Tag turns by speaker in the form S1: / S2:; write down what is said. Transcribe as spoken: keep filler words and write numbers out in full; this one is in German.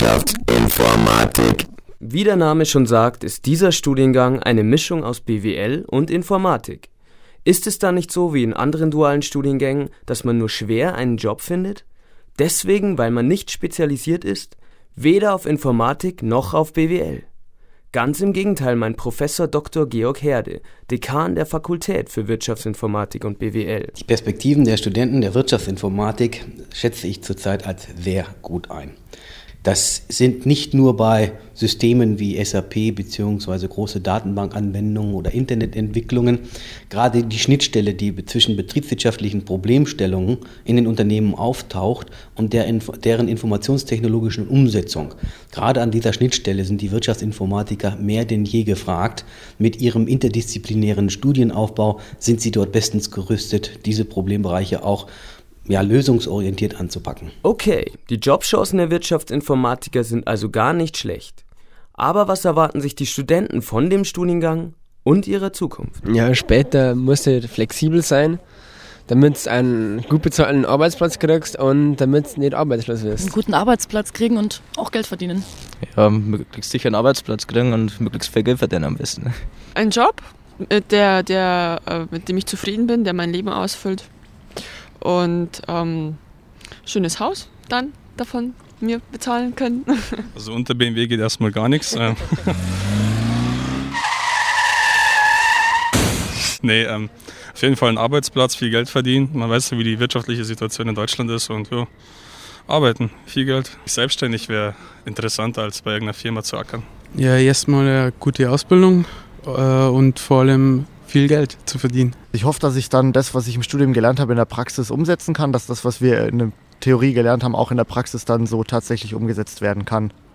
S1: Wirtschaftsinformatik.
S2: Wie der Name schon sagt, ist dieser Studiengang eine Mischung aus B W L und Informatik. Ist es da nicht so wie in anderen dualen Studiengängen, dass man nur schwer einen Job findet? Deswegen, weil man nicht spezialisiert ist, weder auf Informatik noch auf B W L. Ganz im Gegenteil meint Professor Doktor Georg Herde, Dekan der Fakultät für Wirtschaftsinformatik und B W L.
S3: Die Perspektiven der Studenten der Wirtschaftsinformatik schätze ich zurzeit als sehr gut ein. Das sind nicht nur bei Systemen wie S A P bzw. große Datenbankanwendungen oder Internetentwicklungen. Gerade die Schnittstelle, die zwischen betriebswirtschaftlichen Problemstellungen in den Unternehmen auftaucht und der, deren informationstechnologischen Umsetzung. Gerade an dieser Schnittstelle sind die Wirtschaftsinformatiker mehr denn je gefragt. Mit ihrem interdisziplinären Studienaufbau sind sie dort bestens gerüstet, diese Problembereiche auch ja, lösungsorientiert anzupacken.
S2: Okay, die Jobchancen der Wirtschaftsinformatiker sind also gar nicht schlecht. Aber was erwarten sich die Studenten von dem Studiengang und ihrer Zukunft?
S4: Ja, später musst du flexibel sein, damit du einen gut bezahlten Arbeitsplatz kriegst und damit du nicht arbeitslos wirst.
S5: Einen guten Arbeitsplatz kriegen und auch Geld verdienen.
S6: Ja, möglichst sicher einen Arbeitsplatz kriegen und möglichst viel Geld verdienen am besten.
S7: Ein Job, der, der, mit dem ich zufrieden bin, der mein Leben ausfüllt. Und ähm, schönes Haus dann davon mir bezahlen können.
S8: Also unter B M W geht erstmal gar nichts. Ähm. nee, ähm, auf jeden Fall einen Arbeitsplatz, viel Geld verdienen. Man weiß ja, wie die wirtschaftliche Situation in Deutschland ist und ja, arbeiten, viel Geld. Selbstständig wäre interessanter, als bei irgendeiner Firma zu ackern.
S9: Ja, erstmal eine gute Ausbildung äh, und vor allem viel Geld zu verdienen.
S10: Ich hoffe, dass ich dann das, was ich im Studium gelernt habe, in der Praxis umsetzen kann, dass das, was wir in der Theorie gelernt haben, auch in der Praxis dann so tatsächlich umgesetzt werden kann.